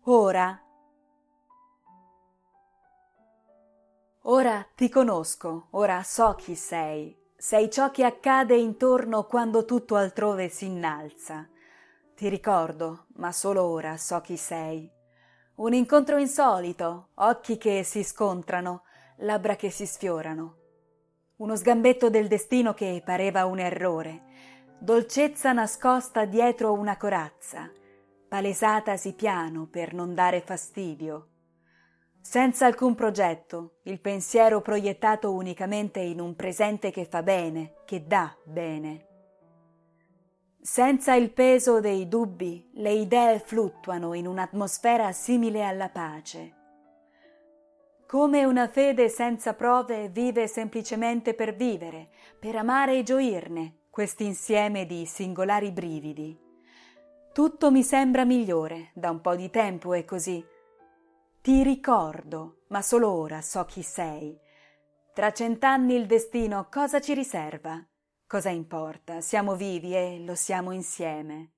Ora. Ora ti conosco, ora so chi sei. Sei ciò che accade intorno quando tutto altrove si innalza. Ti ricordo, ma solo ora so chi sei. Un incontro insolito, occhi che si scontrano, labbra che si sfiorano. Uno sgambetto del destino che pareva un errore, dolcezza nascosta dietro una corazza, palesatasi piano per non dare fastidio. Senza alcun progetto, il pensiero proiettato unicamente in un presente che fa bene, che dà bene. Senza il peso dei dubbi, le idee fluttuano in un'atmosfera simile alla pace. Come una fede senza prove vive semplicemente per vivere, per amare e gioirne, quest'insieme di singolari brividi. Tutto mi sembra migliore, da un po' di tempo è così. Ti ricordo, ma solo ora so chi sei. Tra 100 anni il destino cosa ci riserva? Cosa importa? Siamo vivi e lo siamo insieme.